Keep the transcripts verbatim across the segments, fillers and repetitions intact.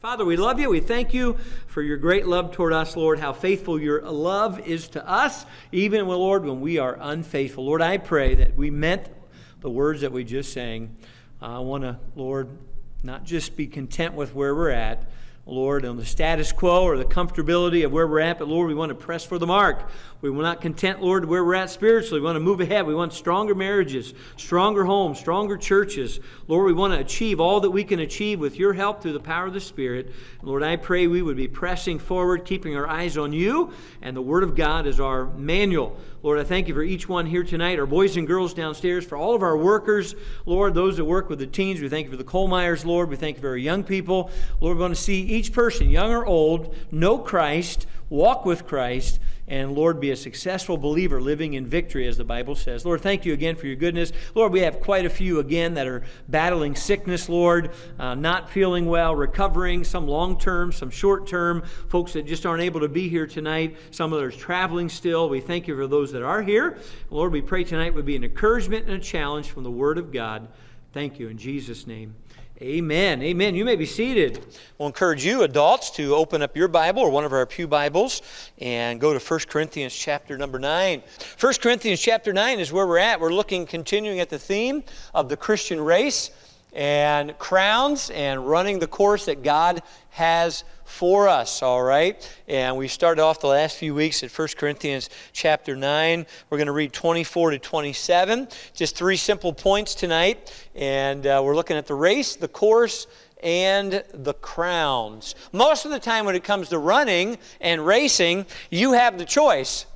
Father, we love you. We thank you for your great love toward us, Lord, how faithful your love is to us, even, Lord, when we are unfaithful. Lord, I pray that we meant the words that we just sang. I want to, Lord, not just be content with where we're at, Lord, on the status quo or the comfortability of where we're at, but Lord, we want to press for the mark. We will not content, Lord, where we're at spiritually. We want to move ahead. We want stronger marriages, stronger homes, stronger churches. Lord, we want to achieve all that we can achieve with your help through the power of the Spirit. Lord, I pray we would be pressing forward, keeping our eyes on you, and the Word of God is our manual. Lord, I thank you for each one here tonight, our boys and girls downstairs, for all of our workers, Lord, those that work with the teens. We thank you for the Colmeyers, Lord. We thank you for our young people. Lord, we want to see each person, young or old, know Christ, walk with Christ, and Lord, be a successful believer living in victory, as the Bible says. Lord, thank you again for your goodness. Lord, we have quite a few again that are battling sickness, Lord, uh, not feeling well, recovering, some long-term, some short-term, folks that just aren't able to be here tonight, some that are traveling still. We thank you for those that are here. Lord, we pray tonight would be an encouragement and a challenge from the Word of God. Thank you in Jesus' name. Amen. Amen. You may be seated. We'll encourage you, adults, to open up your Bible or one of our pew Bibles and go to First Corinthians chapter number nine. First Corinthians chapter nine is where we're at. We're looking, continuing at the theme of the Christian race and crowns and running the course that God has for us, all right? And we started off the last few weeks at First Corinthians chapter nine. We're going to read twenty-four to twenty-seven. Just three simple points tonight. And uh, we're looking at the race, the course, and the crowns. Most of the time when it comes to running and racing, you have the choice.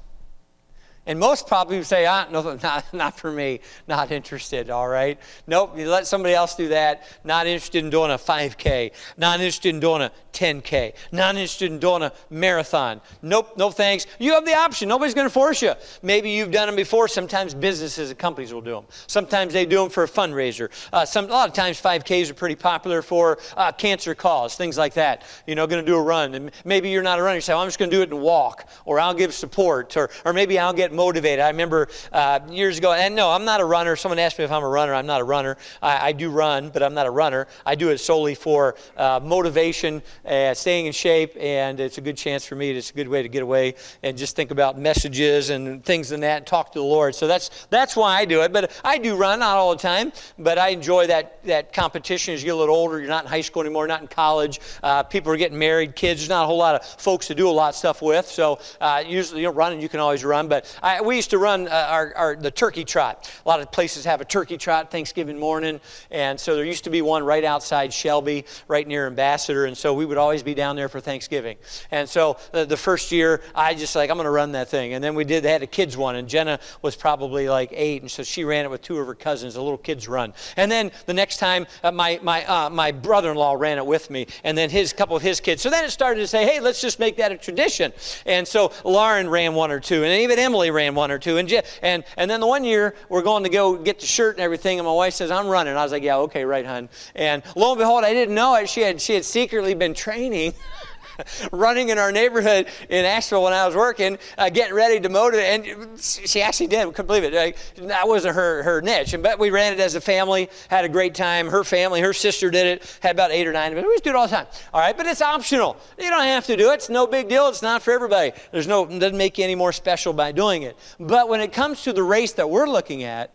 And most probably would say, ah, no, not, not for me, not interested, all right? Nope, you let somebody else do that. Not interested in doing a five K, not interested in doing a ten K, not interested in doing a marathon. Nope, no thanks. You have the option. Nobody's going to force you. Maybe you've done them before. Sometimes businesses and companies will do them. Sometimes they do them for a fundraiser. Uh, some, a lot of times five Ks are pretty popular for uh, cancer cause, things like that. You know, going to do a run. And maybe you're not a runner. You say, well, I'm just going to do it and walk, or I'll give support, or, or maybe I'll get motivated. I remember uh, years ago, and no, I'm not a runner. Someone asked me if I'm a runner. I'm not a runner. I, I do run, but I'm not a runner. I do it solely for uh, motivation, uh, staying in shape, and it's a good chance for me. It's a good way to get away and just think about messages and things and that, and talk to the Lord. So that's that's why I do it. But I do run, not all the time, but I enjoy that, that competition as you get a little older. You're not in high school anymore, not in college. Uh, people are getting married, kids. There's not a whole lot of folks to do a lot of stuff with. So uh, usually, you know, running, you can always run. But I, we used to run uh, our, our the turkey trot. A lot of places have a turkey trot Thanksgiving morning, and so there used to be one right outside Shelby, right near Ambassador, and so we would always be down there for Thanksgiving. And so the, the first year, I just like, I'm going to run that thing. And then we did, they had a kids one, and Jenna was probably like eight, and so she ran it with two of her cousins, a little kids run. And then the next time, uh, my my uh, my brother-in-law ran it with me, and then his couple of his kids. So then it started to say, hey, let's just make that a tradition. And so Lauren ran one or two, and even Emily ran one or two. And, and and then the one year, we're going to go get the shirt and everything, and my wife says, I'm running. I was like, yeah, okay, right, hon. And lo and behold, I didn't know it. She had, she had secretly been training running in our neighborhood in Asheville when I was working, uh, getting ready to motivate, and she actually did. We couldn't believe it. Like, that wasn't her, her niche. But we ran it as a family, had a great time. Her family, her sister did it, had about eight or nine of us. We just do it all the time. All right, but it's optional. You don't have to do it. It's no big deal. It's not for everybody. There's no, it doesn't make you any more special by doing it. But when it comes to the race that we're looking at,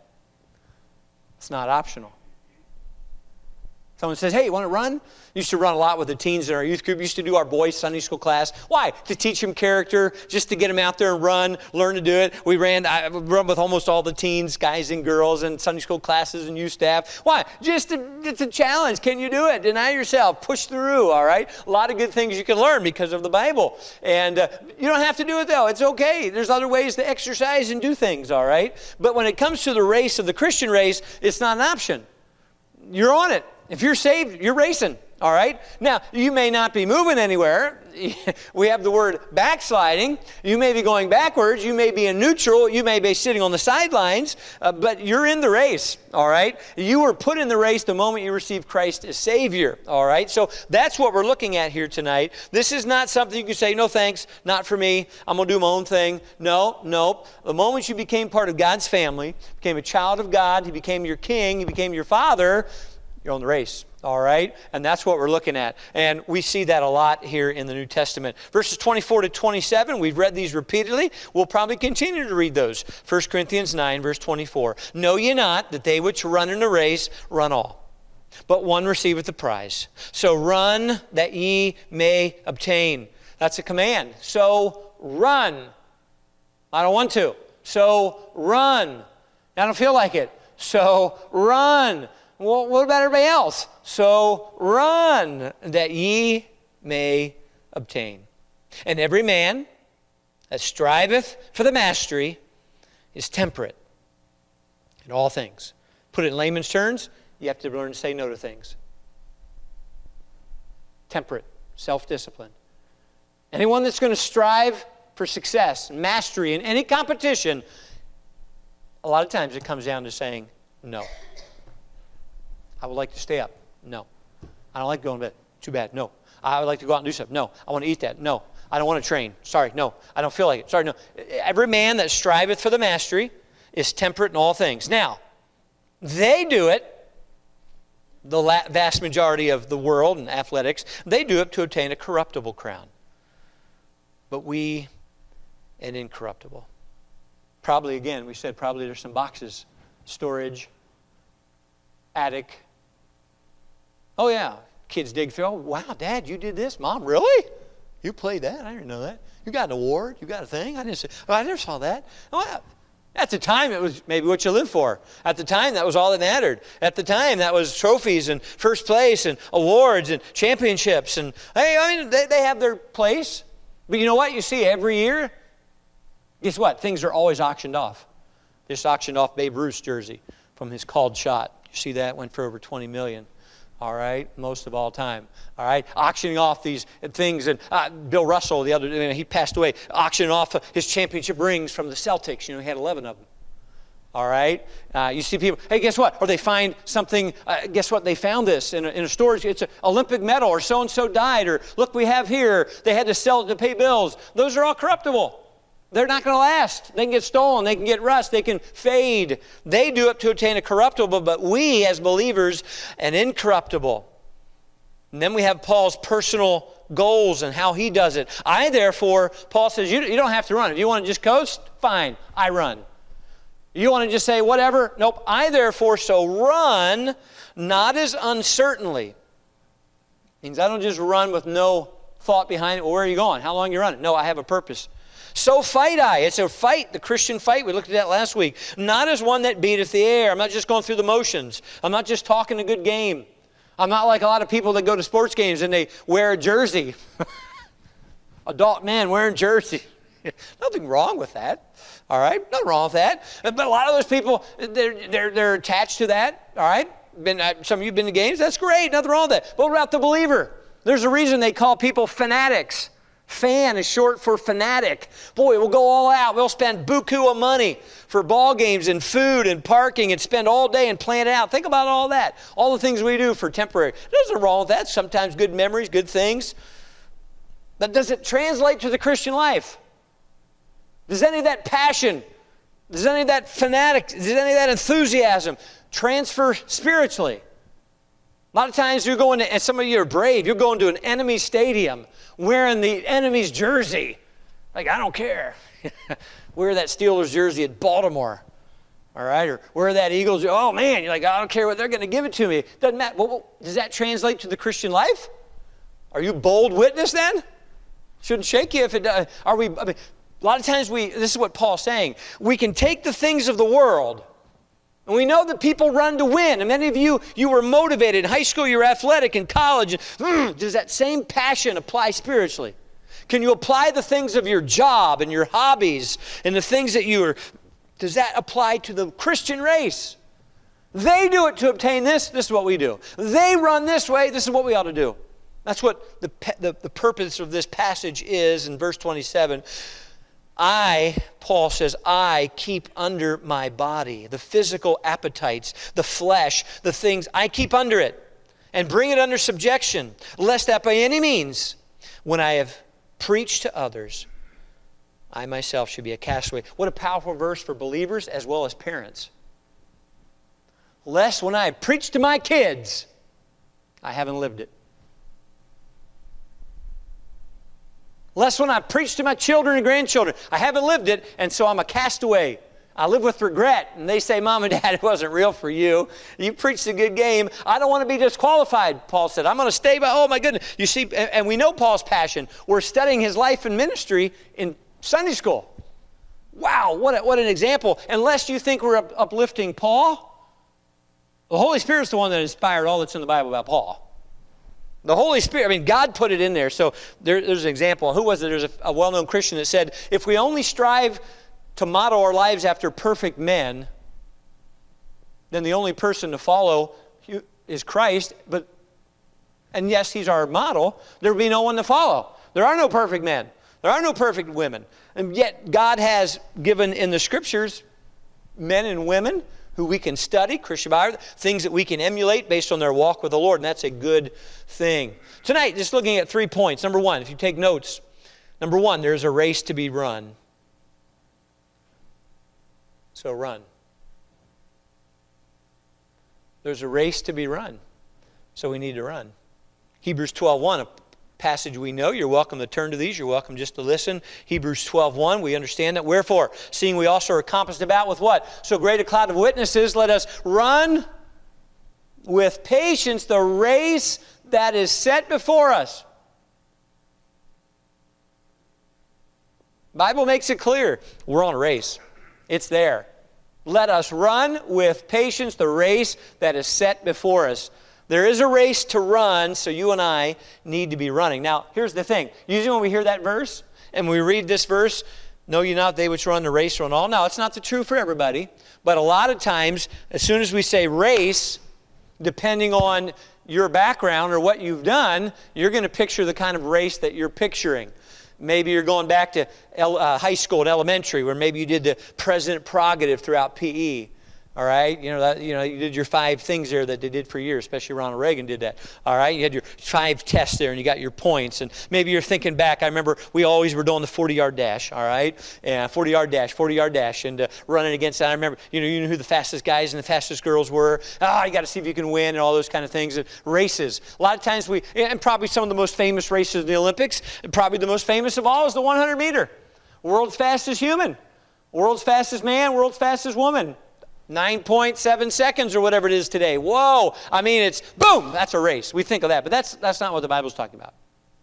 it's not optional. Someone says, hey, you want to run? Used to run a lot with the teens in our youth group. Used to do our boys' Sunday school class. Why? To teach them character, just to get them out there and run, learn to do it. We ran, I run with almost all the teens, guys and girls, and Sunday school classes and youth staff. Why? Just to, it's a challenge. Can you do it? Deny yourself. Push through, all right? A lot of good things you can learn because of the Bible. And uh, you don't have to do it, though. It's okay. There's other ways to exercise and do things, all right? But when it comes to the race of the Christian race, it's not an option. You're on it. If you're saved, you're racing, all right? Now, you may not be moving anywhere. We have the word backsliding. You may be going backwards. You may be in neutral. You may be sitting on the sidelines, uh, but you're in the race, all right? You were put in the race the moment you received Christ as Savior, all right? So that's what we're looking at here tonight. This is not something you can say, no thanks, not for me. I'm going to do my own thing. No, no. The moment you became part of God's family, became a child of God, He became your king, He became your father, you're on the race, All right? And that's what we're looking at. And we see that a lot here in the New Testament. Verses twenty-four to twenty-seven, we've read these repeatedly. We'll probably continue to read those. First Corinthians nine, verse twenty-four. Know ye not that they which run in a race run all, but one receiveth the prize. So run that ye may obtain. That's a command. So run. I don't want to. So run. I don't feel like it. So run. Well, what about everybody else? So run that ye may obtain. And every man that striveth for the mastery is temperate in all things. Put it in layman's terms, you have to learn to say no to things. Temperate, self-discipline. Anyone that's going to strive for success, mastery in any competition, a lot of times it comes down to saying no. I would like to stay up. No. I don't like going to bed. Too bad. No. I would like to go out and do something. No. I want to eat that. No. I don't want to train. Sorry. No. I don't feel like it. Sorry. No. Every man that striveth for the mastery is temperate in all things. Now, they do it, the vast majority of the world in athletics, they do it to obtain a corruptible crown. But we, an incorruptible. Probably, again, we said probably there's some boxes, storage, attic. Oh, yeah. Kids dig through. Oh, wow, Dad, you did this? Mom, really? You played that? I didn't know that. You got an award? You got a thing? I didn't say, oh, I never saw that. Oh, at the time, it was maybe what you lived for. At the time, that was all that mattered. At the time, that was trophies and first place and awards and championships. And, hey, I mean, they, they have their place. But you know what? You see every year, guess what? Things are always auctioned off. Just auctioned off Babe Ruth's jersey from his called shot. You see that? Went for over twenty million dollars. All right? Most of all time. All right? Auctioning off these things. And uh, Bill Russell, the other day, he passed away, auctioning off his championship rings from the Celtics. You know, he had eleven of them. All right? Uh, you see people, hey, guess what? Or they find something, uh, guess what? They found this in a, in a storage. It's an Olympic medal, or so-and-so died, or look, we have here. They had to sell it to pay bills. Those are all corruptible. They're not going to last. They can get stolen. They can get rust. They can fade. They do it to obtain a corruptible, but we as believers, an incorruptible. And then we have Paul's personal goals and how he does it. I, therefore, Paul says, you, you don't have to run. If you want to just coast, fine, I run. You want to just say whatever? Nope. I, therefore, so run, not as uncertainly. Means I don't just run with no thought behind it. Well, where are you going? How long are you running? No, I have a purpose. So fight I. It's a fight, the Christian fight. We looked at that last week. Not as one that beateth the air. I'm not just going through the motions. I'm not just talking a good game. I'm not like a lot of people that go to sports games and they wear a jersey. Adult man wearing jersey. Nothing wrong with that. All right? Nothing wrong with that. But a lot of those people, they're, they're, they're attached to that. All right? Been, uh, some of you have been to games. That's great. Nothing wrong with that. But what about the believer? There's a reason they call people fanatics. Fan is short for fanatic. Boy, we'll go all out. We'll spend buku of money for ball games and food and parking and spend all day and plan it out. Think about all that. All the things we do for temporary. There's nothing wrong with that. Sometimes good memories, good things. But does it translate to the Christian life? Does any of that passion, does any of that fanatic, does any of that enthusiasm transfer spiritually? A lot of times you're going to, and some of you are brave, you're going to an enemy stadium wearing the enemy's jersey. Like, I don't care. Wear that Steelers jersey at Baltimore. All right? Or wear that Eagles jersey. Oh, man, you're like, I don't care what they're going to give it to me. Doesn't matter. Well, does that translate to the Christian life? Are you bold witness then? Shouldn't shake you if it does. Are we, I mean, a lot of times we, this is what Paul's saying, we can take the things of the world, and we know that people run to win. And many of you, you were motivated. In high school, you were athletic. In college, mm, does that same passion apply spiritually? Can you apply the things of your job and your hobbies and the things that you are, does that apply to the Christian race? They do it to obtain this. This is what we do. They run this way. This is what we ought to do. That's what the, the, the purpose of this passage is in verse twenty-seven. I, Paul says, I keep under my body, the physical appetites, the flesh, the things, I keep under it and bring it under subjection, lest that by any means, when I have preached to others, I myself should be a castaway. What a powerful verse for believers as well as parents. Lest when I have preached to my kids, I haven't lived it. Less when I preach to my children and grandchildren. I haven't lived it, and so I'm a castaway. I live with regret, and they say, Mom and Dad, it wasn't real for you. You preached a good game. I don't want to be disqualified, Paul said. I'm going to stay by, oh my goodness. You see, and, and we know Paul's passion. We're studying his life and ministry in Sunday school. Wow, what, a, what an example. Unless you think we're up, uplifting Paul, the Holy Spirit's the one that inspired all that's in the Bible about Paul. The Holy Spirit, I mean, God put it in there. So there, there's an example. Who was it? There's a, a well-known Christian that said, if we only strive to model our lives after perfect men, then the only person to follow is Christ. But, and yes, he's our model. There will be no one to follow. There are no perfect men. There are no perfect women. And yet God has given in the Scriptures men and women who we can study, Christian Bible, things that we can emulate based on their walk with the Lord, and that's a good thing. Tonight, just looking at three points. Number one, if you take notes, number one, there's a race to be run. So run. There's a race to be run, so we need to run. Hebrews twelve one, a passage we know. You're welcome to turn to these. You're welcome just to listen. Hebrews twelve one, we understand that. Wherefore, seeing we also are compassed about with what? So great a cloud of witnesses, let us run with patience the race that is set before us. The Bible makes it clear. We're on a race. It's there. Let us run with patience the race that is set before us. There is a race to run, so you and I need to be running. Now, here's the thing. Usually when we hear that verse, and we read this verse, know ye not they which run the race run all. Now, it's not the true for everybody, but a lot of times, as soon as we say race, depending on your background or what you've done, you're going to picture the kind of race that you're picturing. Maybe you're going back to el- uh, high school and elementary, where maybe you did the president prerogative throughout P E. All right, you know that you know you did your five things there that they did for years, especially Ronald Reagan did that. All right, you had your five tests there, and you got your points. And maybe you're thinking back. I remember we always were doing the forty-yard dash. All right, and forty-yard dash, forty-yard dash, and uh, running against that. I remember, you know, you knew who the fastest guys and the fastest girls were. Ah, oh, you got to see if you can win, and all those kind of things. And races. A lot of times we, and probably some of the most famous races in the Olympics, and probably the most famous of all is the one hundred meter. World's fastest human, world's fastest man, world's fastest woman. nine point seven seconds or whatever it is today. Whoa. I mean, it's boom. That's a race. We think of that. But that's, that's not what the Bible's talking about.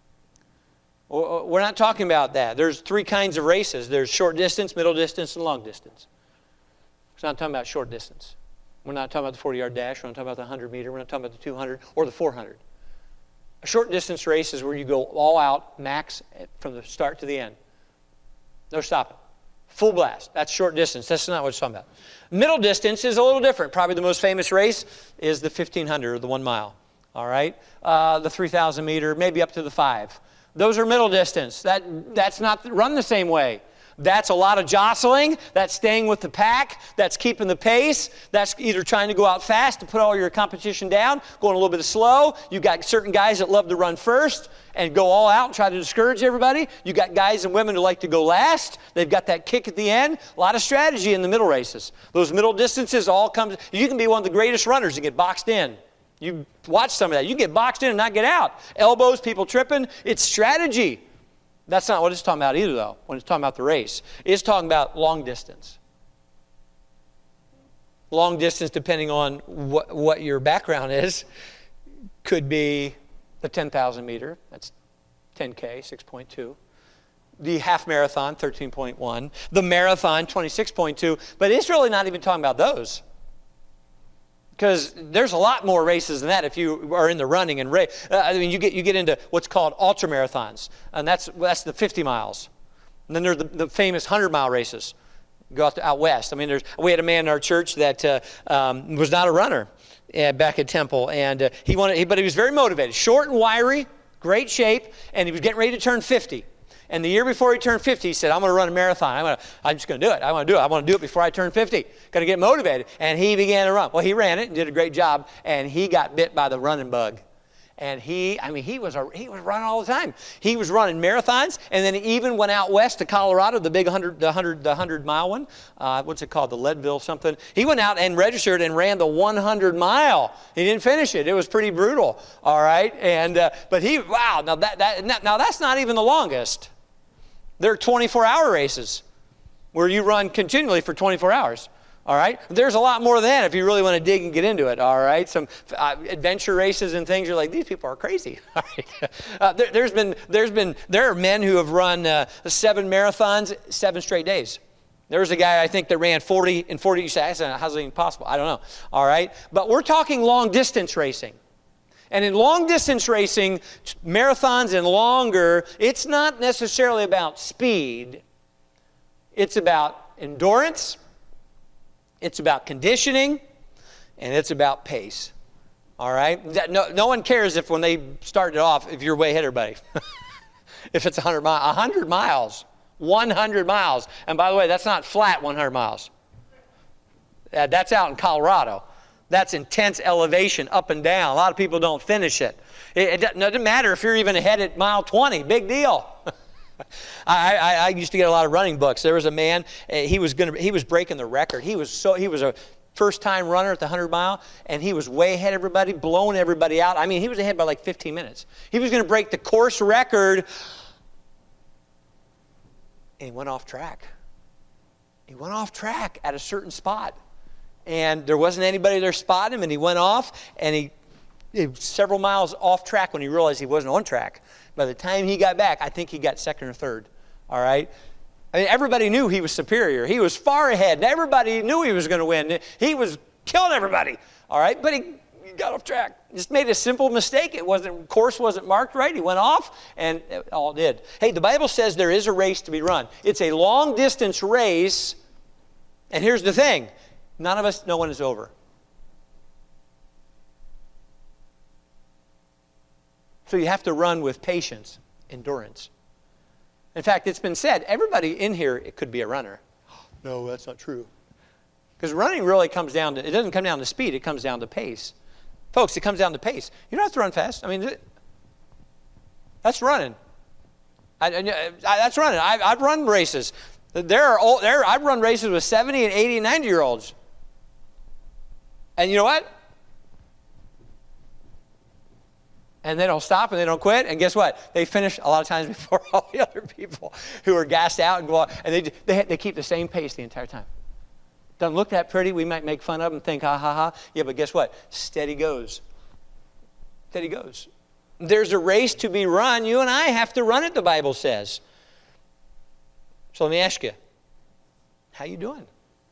We're not talking about that. There's three kinds of races. There's short distance, middle distance, and long distance. We're not talking about short distance. We're not talking about the forty-yard dash. We're not talking about the one hundred meter. We're not talking about the two hundred or the four hundred. A short distance race is where you go all out, max, from the start to the end. No stopping. Full blast. That's short distance. That's not what it's talking about. Middle distance is a little different. Probably the most famous race is the fifteen hundred or the one mile. All right? Uh, the three thousand meter, maybe up to the five. Those are middle distance. That, that's not run the same way. That's a lot of jostling. That's staying with the pack. That's keeping the pace. That's either trying to go out fast to put all your competition down, going a little bit slow. You've got certain guys that love to run first and go all out and try to discourage everybody. You've got guys and women who like to go last. They've got that kick at the end. A lot of strategy in the middle races. Those middle distances all come. You can be one of the greatest runners and get boxed in. You watch some of that. You can get boxed in and not get out. Elbows, people tripping. It's strategy. That's not what it's talking about either, though, when it's talking about the race. It's talking about long distance. Long distance, depending on what, what your background is, could be the ten thousand meter. That's ten K, six point two. The half marathon, thirteen point one. The marathon, twenty-six point two. But it's really not even talking about those. Because there's a lot more races than that if you are in the running and race. Uh, I mean, you get you get into what's called ultra marathons, and that's that's the fifty miles. And then there's the, the famous hundred mile races. Go out to, out west. I mean, there's we had a man in our church that uh, um, was not a runner uh, back at Temple, and uh, he wanted, he, but he was very motivated, short and wiry, great shape, and he was getting ready to turn fifty. And the year before he turned fifty, he said, I'm going to run a marathon. I'm, gonna, I'm just going to do it. I want to do it. I want to do it before I turn fifty. Got to get motivated. And he began to run. Well, he ran it and did a great job. And he got bit by the running bug. And he, I mean, he was a, he was running all the time. He was running marathons, and then he even went out west to Colorado, the big hundred, the hundred, the hundred mile one. Uh, what's it called? The Leadville something. He went out and registered and ran the one hundred mile. He didn't finish it. It was pretty brutal. All right, and uh, but he, wow. Now that that now that's not even the longest. There are twenty-four hour races where you run continually for twenty-four hours. All right? There's a lot more than that if you really want to dig and get into it. All right? Some uh, adventure races and things. You're like, these people are crazy. All right? uh, there, there's been, there's been, there are men who have run uh, seven marathons, seven straight days. There was a guy, I think, that ran forty in forty. You say, how's that even possible? I don't know. All right? But we're talking long distance racing. And in long distance racing, marathons and longer, it's not necessarily about speed. It's about endurance. It's about conditioning, and it's about pace. All right? No, no one cares if when they started off, if you're way ahead of everybody. If it's one hundred miles. one hundred miles. one hundred miles. And by the way, that's not flat one hundred miles. Uh, that's out in Colorado. That's intense elevation up and down. A lot of people don't finish it. It, it doesn't matter if you're even ahead at mile twenty. Big deal. I, I, I used to get a lot of running books. There was a man, uh, he was going to, he was breaking the record. He was so, he was a first-time runner at the one hundred mile, and he was way ahead of everybody, blowing everybody out. I mean, he was ahead by like fifteen minutes. He was going to break the course record, and he went off track. He went off track at a certain spot, and there wasn't anybody there spotting him, and he went off, and he, he was several miles off track when he realized he wasn't on track. By the time he got back, I think he got second or third. All right? I mean, everybody knew he was superior. He was far ahead. And everybody knew he was going to win. He was killing everybody. All right? But he, he got off track. Just made a simple mistake. It wasn't, course wasn't marked right. He went off, and it all did. Hey, the Bible says there is a race to be run. It's a long-distance race. And here's the thing. None of us know when it's over. So you have to run with patience, endurance. In fact, it's been said, everybody in here it could be a runner. No, that's not true. Because running really comes down to, it doesn't come down to speed, it comes down to pace. Folks, it comes down to pace. You don't have to run fast. I mean, that's running. I, I, that's running. I, I've run races. There are old, there, I've run races with seventy and eighty and ninety year olds. And you know what? And they don't stop and they don't quit. And guess what? They finish a lot of times before all the other people who are gassed out and go on. And they, they, they keep the same pace the entire time. Doesn't look that pretty. We might make fun of them and think, ha, ha, ha. Yeah, but guess what? Steady goes. Steady goes. There's a race to be run. You and I have to run it, the Bible says. So let me ask you, how you doing?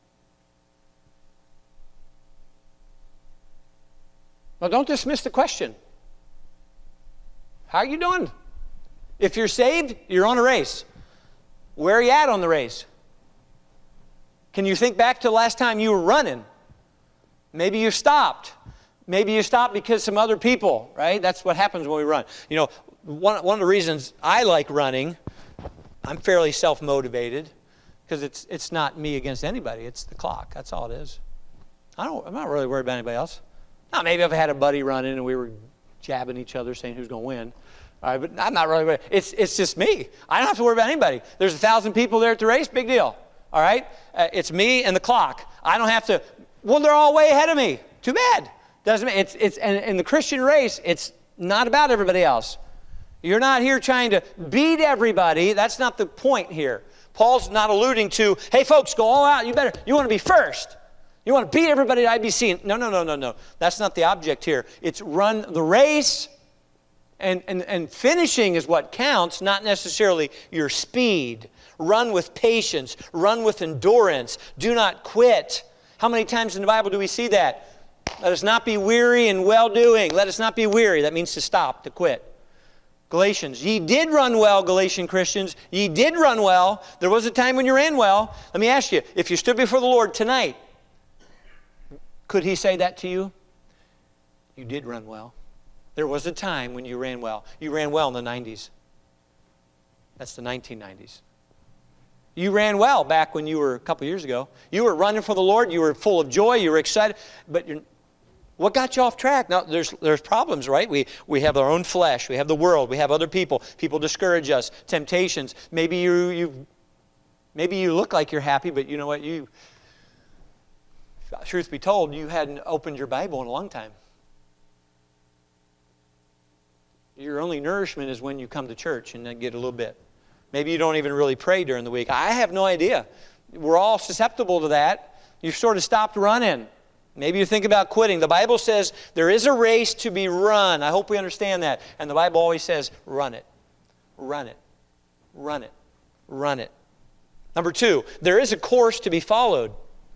Well, don't dismiss the question. How are you doing? If you're saved, you're on a race. Where are you at on the race? Can you think back to the last time you were running? Maybe you stopped. Maybe you stopped because some other people, right? That's what happens when we run. You know, one, one of the reasons I like running, I'm fairly self-motivated because it's, it's not me against anybody. It's the clock. That's all it is. I don't, I'm not really worried about anybody else. Now, maybe if I had a buddy running and we were jabbing each other saying who's going to win. All right, but I'm not really worried. It's, it's just me. I don't have to worry about anybody. There's a thousand people there at the race. Big deal. All right? Uh, it's me and the clock. I don't have to. Well, they're all way ahead of me. Too bad. Doesn't mean it's it's and in the Christian race, it's not about everybody else. You're not here trying to beat everybody. That's not the point here. Paul's not alluding to, hey folks, go all out. You better you want to be first. You want to beat everybody at I B C. No, no, no, no, no. That's not the object here. It's run the race, and, and, and finishing is what counts, not necessarily your speed. Run with patience. Run with endurance. Do not quit. How many times in the Bible do we see that? Let us not be weary in well-doing. Let us not be weary. That means to stop, to quit. Galatians, ye did run well, Galatian Christians. Ye did run well. There was a time when you ran well. Let me ask you, if you stood before the Lord tonight, could he say that to you? You did run well. There was a time when you ran well. You ran well in the nineties. That's the nineteen nineties. You ran well back when you were a couple years ago. You were running for the Lord. You were full of joy. You were excited. But you're, What got you off track? Now, there's there's problems, right? We we have our own flesh. We have the world. We have other people. People discourage us. Temptations. Maybe you you maybe you look like you're happy, but you know what? You, truth be told, you hadn't opened your Bible in a long time. Your only nourishment is when you come to church and then get a little bit. Maybe you don't even really pray during the week. I have no idea. We're all susceptible to that. You've sort of stopped running. Maybe you think about quitting. The Bible says there is a race to be run. I hope we understand that. And the Bible always says, run it, run it, run it, run it. Number two, there is a course to be followed.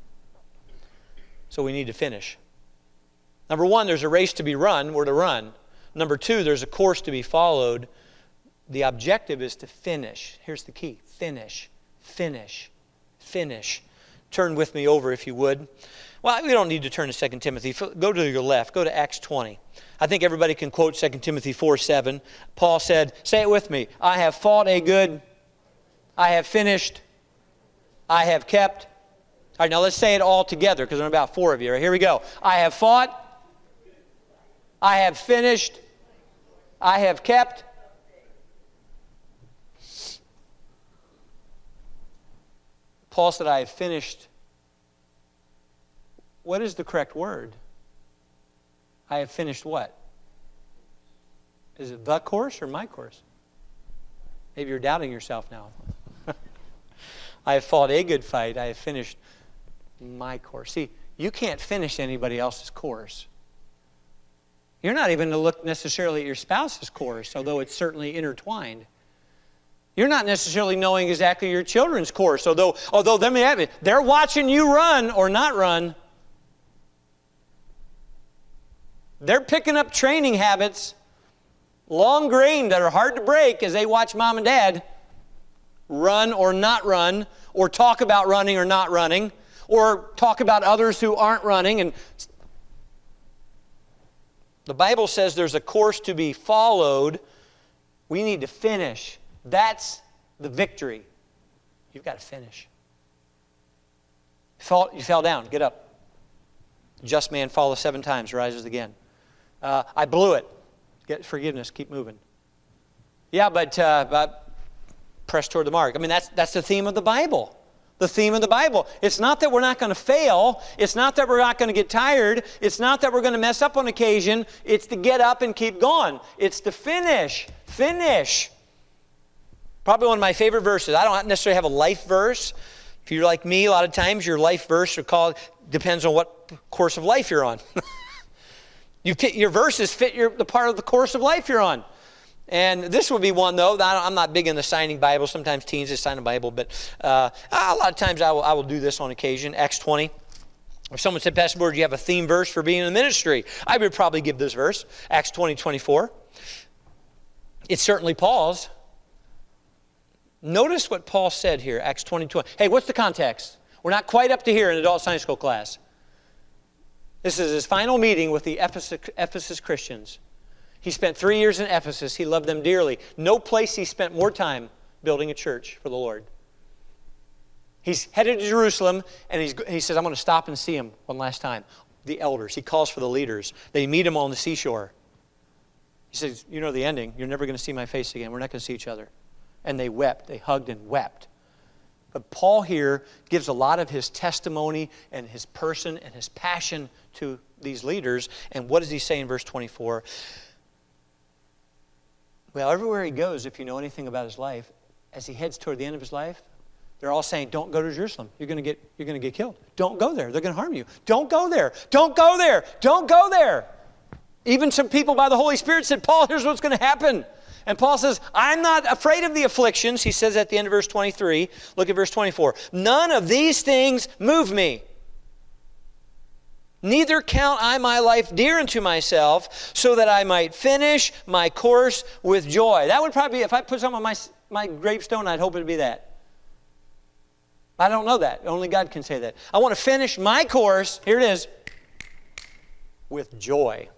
So we need to finish. Number one, there's a race to be run. We're to run. Number two, there's a course to be followed. The objective is to finish. Here's the key. Finish, finish, finish. Turn with me over if you would. Well, we don't need to turn to Second Timothy. Go to your left. Go to Acts twenty. I think everybody can quote Second Timothy four seven. Paul said, say it with me. I have fought a good, I have finished, I have kept. All right, now let's say it all together because there are about four of you. Right, here we go. I have fought, I have finished, I have kept. Paul said, I have finished. What is the correct word? I have finished what? Is it the course or my course? Maybe you're doubting yourself now. I have fought a good fight. I have finished my course. See, you can't finish anybody else's course. You're not even to look necessarily at your spouse's course, although it's certainly intertwined. You're not necessarily knowing exactly your children's course, although, although let me have it, they're watching you run or not run. They're picking up training habits, long grain that are hard to break as they watch mom and dad run or not run, or talk about running or not running, or talk about others who aren't running. And the Bible says there's a course to be followed. We need to finish. That's the victory. You've got to finish. You fell, you fell down. Get up. The just man falleth seven times, rises again. Uh, I blew it. Get forgiveness. Keep moving. Yeah, but, uh, but press toward the mark. I mean, that's, that's the theme of the Bible. The theme of the Bible. It's not that we're not going to fail. It's not that we're not going to get tired. It's not that we're going to mess up on occasion. It's to get up and keep going. It's to finish. Finish. Probably one of my favorite verses. I don't necessarily have a life verse. If you're like me, a lot of times your life verse are called, depends on what course of life you're on. you fit, your verses fit your, the part of the course of life you're on. And this would be one, though. I'm not big into signing Bibles. Sometimes teens just sign a Bible. But uh, a lot of times I will, I will do this on occasion. Acts twenty. If someone said, Pastor Board, do you have a theme verse for being in the ministry? I would probably give this verse. Acts twenty twenty-four. It's certainly Paul's. Notice what Paul said here, Acts twenty twenty. Hey, what's the context? We're not quite up to here in adult Sunday school class. This is his final meeting with the Ephesus, Ephesus Christians. He spent three years in Ephesus. He loved them dearly. No place he spent more time building a church for the Lord. He's headed to Jerusalem, and he's, he says, I'm going to stop and see him one last time. The elders. He calls for the leaders. They meet him on the seashore. He says, you know the ending. You're never going to see my face again. We're not going to see each other. And they wept. They hugged and wept. But Paul here gives a lot of his testimony and his person and his passion to these leaders. And what does he say in verse twenty-four? Well, everywhere he goes, if you know anything about his life, as he heads toward the end of his life, they're all saying, don't go to Jerusalem. You're going to get, you're going to get killed. Don't go there. They're going to harm you. Don't go there. Don't go there. Don't go there. Even some people by the Holy Spirit said, Paul, here's what's going to happen. And Paul says, I'm not afraid of the afflictions. He says at the end of verse twenty-three. Look at verse twenty-four. None of these things move me. Neither count I my life dear unto myself, so that I might finish my course with joy. That would probably be, if I put something on my, my gravestone, I'd hope it would be that. I don't know that. Only God can say that. I want to finish my course, here it is, with joy.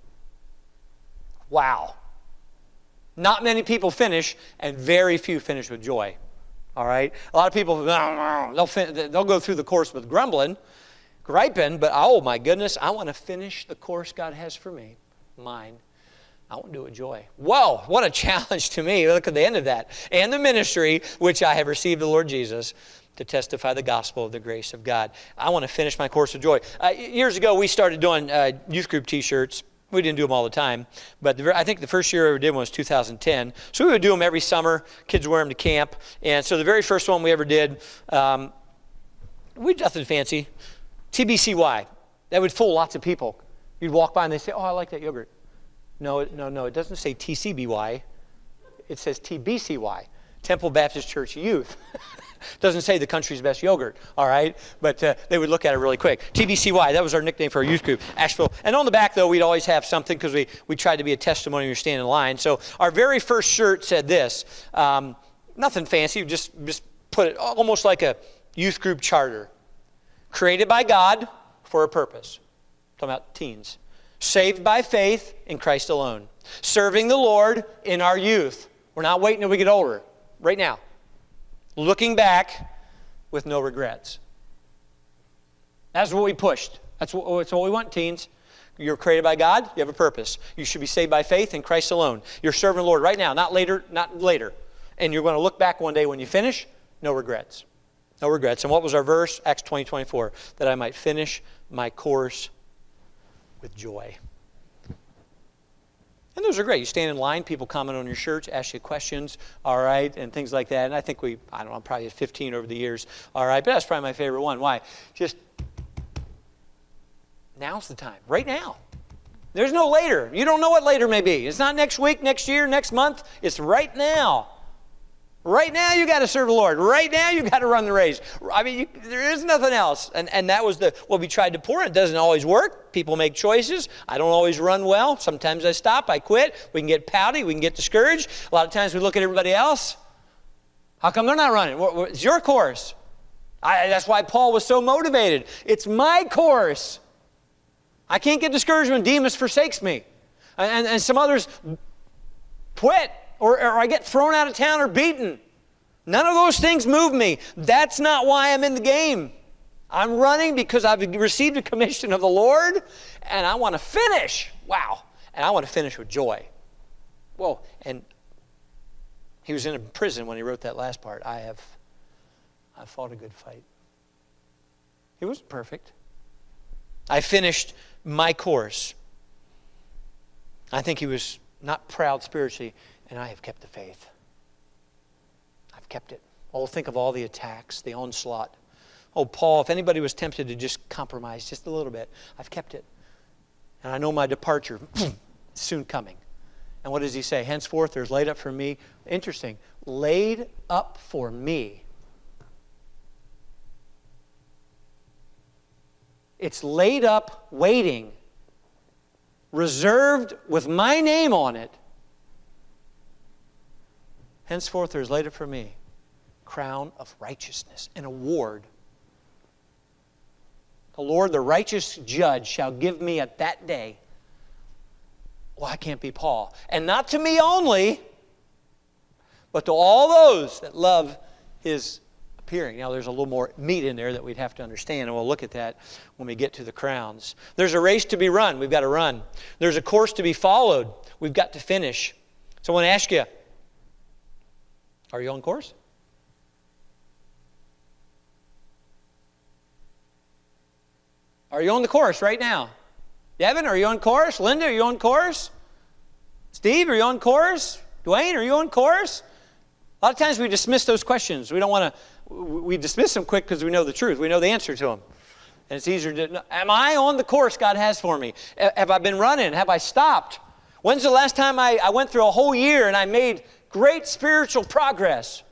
Wow. Not many people finish, and very few finish with joy. All right? A lot of people, they'll, fin- they'll go through the course with grumbling. griping, but oh my goodness, I want to finish the course God has for me, mine. I want to do it with joy. Whoa, what a challenge to me. Look at the end of that. And the ministry which I have received of the Lord Jesus to testify the gospel of the grace of God. I want to finish my course with joy. Uh, years ago, we started doing uh, youth group t-shirts. We didn't do them all the time, but the, I think the first year we ever did one was two thousand ten. So we would do them every summer. Kids would wear them to camp. And so the very first one we ever did, um, we did nothing fancy. T B C Y. That would fool lots of people. You'd walk by and they'd say, oh, I like that yogurt. No, no, no, it doesn't say T C B Y. It says T B C Y, Temple Baptist Church Youth. Doesn't say the country's best yogurt, all right? But uh, they would look at it really quick. T B C Y, that was our nickname for our youth group, Asheville. And on the back, though, we'd always have something because we, we tried to be a testimony when you're standing in line. So our very first shirt said this, um, nothing fancy, just, just put it almost like a youth group charter. Created by God for a purpose. Talking about teens. Saved by faith in Christ alone. Serving the Lord in our youth. We're not waiting till we get older. Right now. Looking back with no regrets. That's what we pushed. That's what, that's what we want, teens. You're created by God. You have a purpose. You should be saved by faith in Christ alone. You're serving the Lord right now, not later, not later. And you're going to look back one day when you finish, no regrets. No regrets. And what was our verse? Acts twenty, twenty-four. That I might finish my course with joy. And those are great. You stand in line, people comment on your shirts, ask you questions, all right, and things like that. And I think we, I don't know, I'm probably at fifteen over the years, all right, but that's probably my favorite one. Why? Just, now's the time, right now. There's no later. You don't know what later may be. It's not next week, next year, next month. It's right now. Right now you got to serve the Lord. Right now you got to run the race. I mean, you, there is nothing else. And, and that was the what we tried to pour. It doesn't always work. People make choices. I don't always run well. Sometimes I stop. I quit. We can get pouty. We can get discouraged. A lot of times we look at everybody else. How come they're not running? It's your course. I, that's why Paul was so motivated. It's my course. I can't get discouraged when Demas forsakes me. And, and, and some others quit. Or, or I get thrown out of town or beaten. None of those things move me. That's not why I'm in the game. I'm running because I've received a commission of the Lord, and I want to finish. Wow. And I want to finish with joy. Whoa. And he was in a prison when he wrote that last part. I have I fought a good fight. He wasn't perfect. I finished my course. I think he was not proud spiritually. And I have kept the faith. I've kept it. Oh, think of all the attacks, the onslaught. Oh, Paul, if anybody was tempted to just compromise just a little bit, I've kept it. And I know my departure is soon coming. And what does he say? Henceforth, there's laid up for me. Interesting. Laid up for me. It's laid up, waiting, reserved with my name on it. Henceforth there is laid up for me crown of righteousness, an award. The Lord, the righteous judge, shall give me at that day. Well, I can't be Paul. And not to me only, but to all those that love his appearing. Now, there's a little more meat in there that we'd have to understand, and we'll look at that when we get to the crowns. There's a race to be run. We've got to run. There's a course to be followed. We've got to finish. So I want to ask you, are you on course? Are you on the course right now? Devin, are you on course? Linda, are you on course? Steve, are you on course? Dwayne, are you on course? A lot of times we dismiss those questions. We don't want to, we dismiss them quick because we know the truth. We know the answer to them. And it's easier to, am I on the course God has for me? Have I been running? Have I stopped? When's the last time I, I went through a whole year and I made great spiritual progress?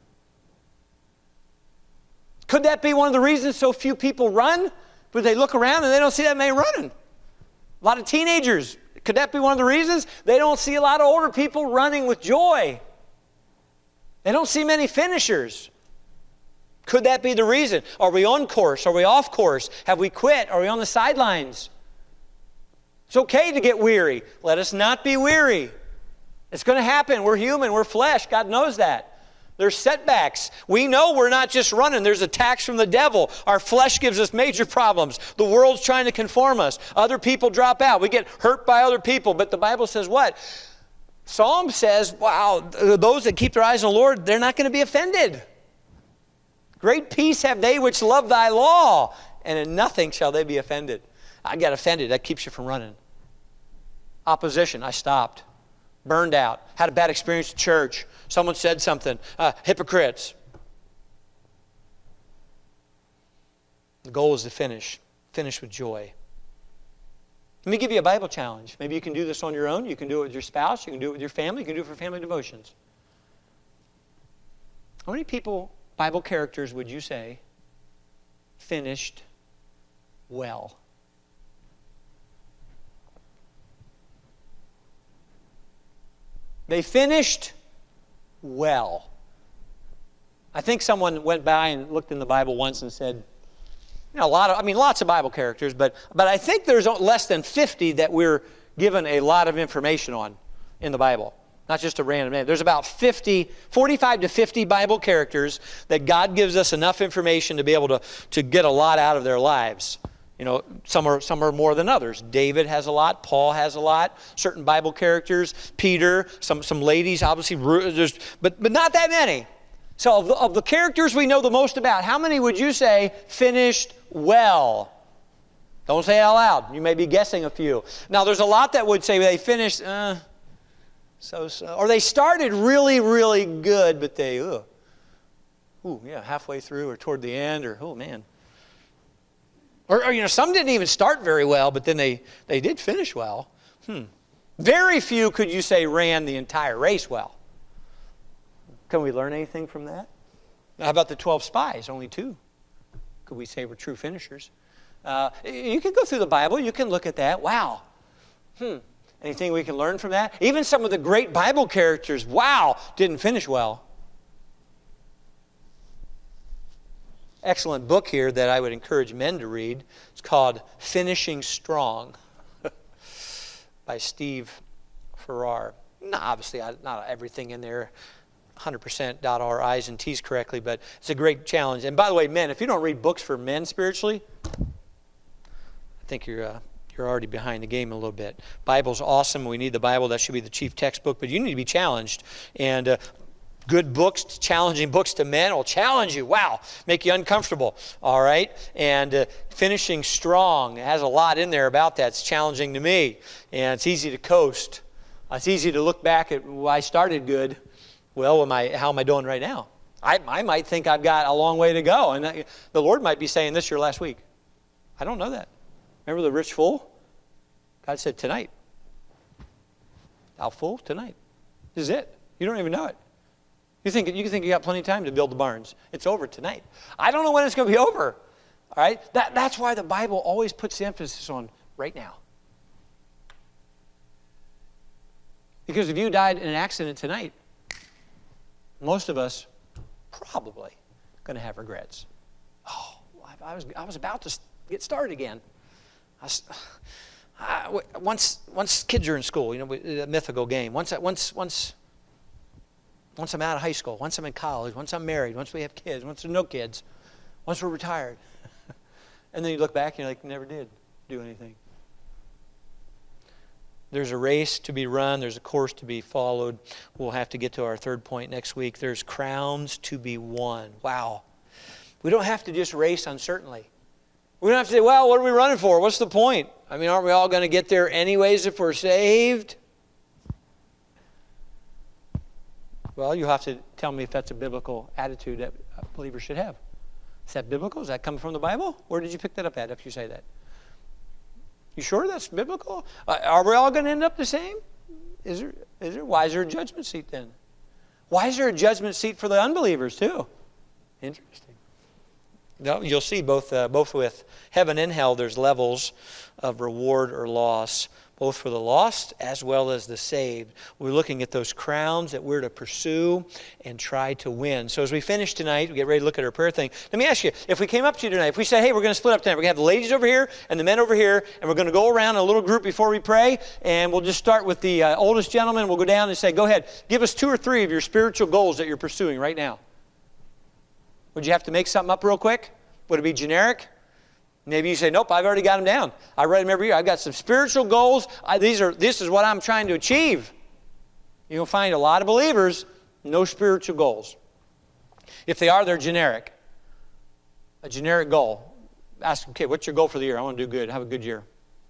Could that be one of the reasons so few people run? But they look around and they don't see that many running. A lot of teenagers. Could that be one of the reasons? They don't see a lot of older people running with joy. They don't see many finishers. Could that be the reason? Are we on course? Are we off course? Have we quit? Are we on the sidelines? It's okay to get weary. Let us not be weary. It's going to happen. We're human. We're flesh. God knows that. There's setbacks. We know we're not just running. There's attacks from the devil. Our flesh gives us major problems. The world's trying to conform us. Other people drop out. We get hurt by other people. But the Bible says what? Psalm says, wow, those that keep their eyes on the Lord, they're not going to be offended. Great peace have they which love thy law, and in nothing shall they be offended. I got offended. That keeps you from running. Opposition. I stopped. Burned out. Had a bad experience at church. Someone said something. Uh, hypocrites. The goal is to finish. Finish with joy. Let me give you a Bible challenge. Maybe you can do this on your own. You can do it with your spouse. You can do it with your family. You can do it for family devotions. How many people, Bible characters, would you say finished well? They finished well. I think someone went by and looked in the Bible once and said, you know, a lot of, I mean, lots of Bible characters, but, but I think there's less than fifty that we're given a lot of information on in the Bible. Not just a random name. There's about fifty, forty-five to fifty Bible characters that God gives us enough information to be able to, to get a lot out of their lives. You know, some are some are more than others. David has a lot. Paul has a lot. Certain Bible characters. Peter. Some some ladies, obviously. There's, but but not that many. So of the, of the characters we know the most about, how many would you say finished well? Don't say it out loud. You may be guessing a few. Now there's a lot that would say they finished uh, so so, or they started really really good, but they uh, ooh yeah halfway through or toward the end or oh man. Or, or, you know, some didn't even start very well, but then they, they did finish well. Hmm. Very few, could you say, ran the entire race well. Can we learn anything from that? How about the twelve spies? Only two, could we say, were true finishers. Uh, you can go through the Bible. You can look at that. Wow. Hmm. Anything we can learn from that? Even some of the great Bible characters, wow, didn't finish well. Excellent book here that I would encourage men to read. It's called Finishing Strong by Steve Farrar. Now, obviously, not everything in there one hundred percent dot our I's and T's correctly, but it's a great challenge. And by the way, men, if you don't read books for men spiritually, I think you're uh, you're already behind the game a little bit. Bible's awesome. We need the Bible. That should be the chief textbook, but you need to be challenged. And uh, good books, challenging books to men will challenge you. Wow, make you uncomfortable. All right? And uh, Finishing Strong, it has a lot in there about that. It's challenging to me. And it's easy to coast. It's easy to look back at, well, I started good. Well, am I, how am I doing right now? I, I might think I've got a long way to go. And I, the Lord might be saying this year last week. I don't know that. Remember the rich fool? God said, tonight. Thou fool, tonight. This is it. You don't even know it. You think you think you got plenty of time to build the barns. It's over tonight. I don't know when it's going to be over. All right? That, that's why the Bible always puts the emphasis on right now. Because if you died in an accident tonight, most of us probably going to have regrets. Oh, I, I was I was about to get started again. I was, I, once once kids are in school, you know, a mythical game. Once once once. Once I'm out of high school, once I'm in college, once I'm married, once we have kids, once there's no kids, once we're retired. And then you look back and you're like, never did do anything. There's a race to be run. There's a course to be followed. We'll have to get to our third point next week. There's crowns to be won. Wow. We don't have to just race uncertainly. We don't have to say, well, what are we running for? What's the point? I mean, aren't we all going to get there anyways if we're saved? Well, you have to tell me if that's a biblical attitude that a believer should have. Is that biblical? Does that come from the Bible? Where did you pick that up at if you say that? You sure that's biblical? Uh, are we all going to end up the same? Is there, is there? Why is there a judgment seat then? Why is there a judgment seat for the unbelievers too? Interesting. No, you'll see both, uh, both with heaven and hell, there's levels of reward or loss, both for the lost as well as the saved. We're looking at those crowns that we're to pursue and try to win. So as we finish tonight, we get ready to look at our prayer thing. Let me ask you, if we came up to you tonight, if we said, hey, we're going to split up tonight. We're going to have the ladies over here and the men over here, and we're going to go around in a little group before we pray, and we'll just start with the uh, oldest gentleman. We'll go down and say, go ahead, give us two or three of your spiritual goals that you're pursuing right now. Would you have to make something up real quick? Would it be generic? Maybe you say, nope, I've already got them down. I read them every year. I've got some spiritual goals. I, these are, this is what I'm trying to achieve. You'll find a lot of believers, no spiritual goals. If they are, they're generic. A generic goal. Ask them, okay, what's your goal for the year? I want to do good. Have a good year.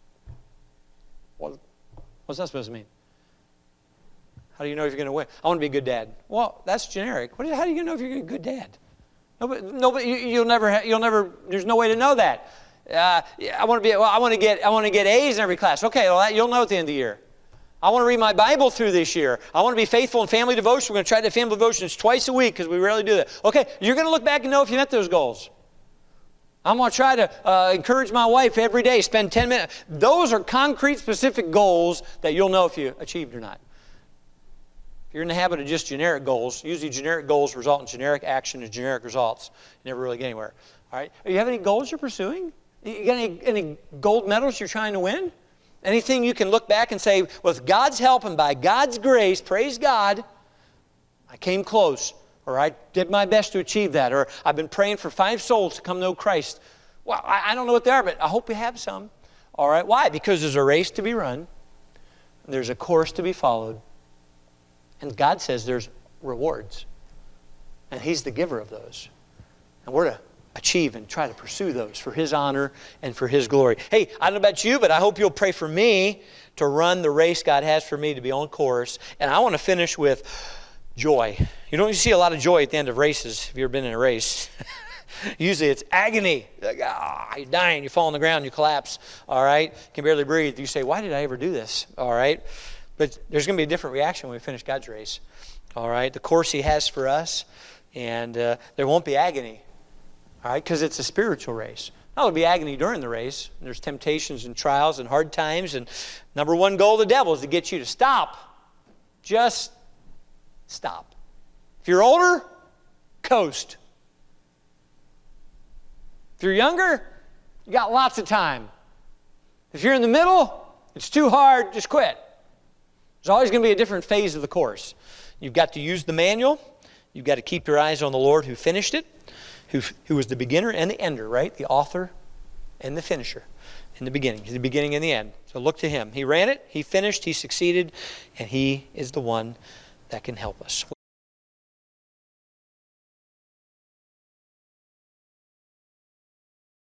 What, what's that supposed to mean? How do you know if you're going to win? I want to be a good dad. Well, that's generic. What, how do you know if you're a good dad? Nobody, nobody, you, you'll never, you'll never. There's no way to know that. Uh, I want to be. Well, I want to get. I want to get A's in every class. Okay, well, that, you'll know at the end of the year. I want to read my Bible through this year. I want to be faithful in family devotion. We're going to try to do family devotions twice a week because we rarely do that. Okay, you're going to look back and know if you met those goals. I'm going to try to uh, encourage my wife every day. Spend ten minutes. Those are concrete, specific goals that you'll know if you achieved or not. If you're in the habit of just generic goals, usually generic goals result in generic action and generic results. You never really get anywhere. All right? Do you have any goals you're pursuing? You got any, any gold medals you're trying to win? Anything you can look back and say, with God's help and by God's grace, praise God, I came close, or I did my best to achieve that, or I've been praying for five souls to come to know Christ. Well, I, I don't know what they are, but I hope we have some. All right? Why? Because there's a race to be run. There's a course to be followed. And God says there's rewards. And He's the giver of those. And we're to achieve and try to pursue those for His honor and for His glory. Hey, I don't know about you, but I hope you'll pray for me to run the race God has for me to be on course. And I want to finish with joy. You don't see a lot of joy at the end of races if you've ever been in a race. Usually it's agony. Like, ah, you're dying, you fall on the ground, you collapse. All right? You can barely breathe. You say, why did I ever do this? All right? But there's going to be a different reaction when we finish God's race. All right? The course He has for us. And uh, there won't be agony. All right? Because it's a spiritual race. Now, there'll be agony during the race. There's temptations and trials and hard times. And number one goal of the devil is to get you to stop. Just stop. If you're older, coast. If you're younger, you got lots of time. If you're in the middle, it's too hard, just quit. There's always going to be a different phase of the course. You've got to use the manual. You've got to keep your eyes on the Lord who finished it, who, who was the beginner and the ender, right? The author and the finisher in the beginning. He's the beginning and the end. So look to Him. He ran it, He finished, He succeeded, and He is the one that can help us.